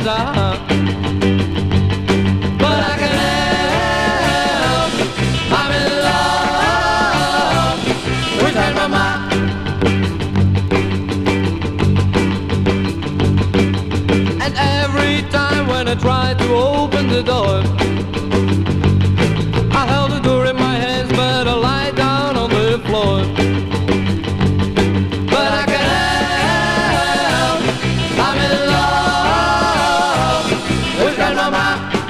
friends are. But I can help. I'm in love with grandmama. And every time when I try to open the door, I held the door in my hands, but I lie down on the floor. But I can help. I'm in love with grandmama.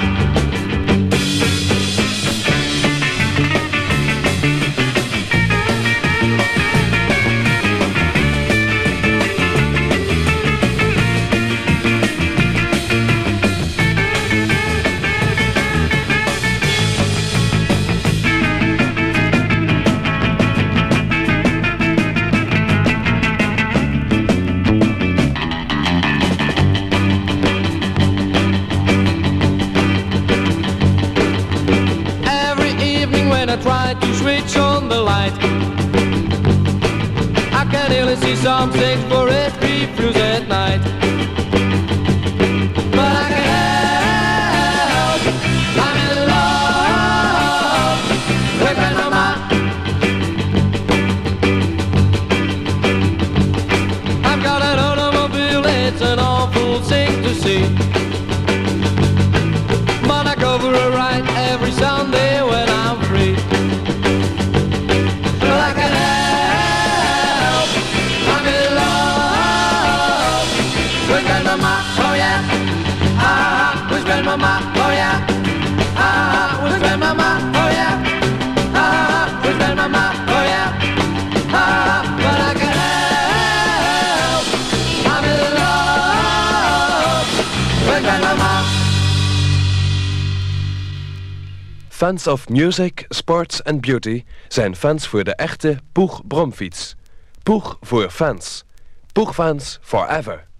I try to switch on the light, I can only see some things for it refuse at night. But I can help. I'm in love with grandmama. I've got an automobile, it's an awful thing to see, but I go for a ride every Sunday when I'm free. But I can help. I'm in love with grandmama. Oh yeah. Ah, with grandmama. Oh yeah. Ah, with grandmama. Oh yeah. Ah, with grandmama. Oh yeah. Ah, but I can help. I'm in love with grandmama. Fans of music, sports en beauty zijn fans voor de echte Poeg bromfiets. Poeg voor fans. Poegfans forever.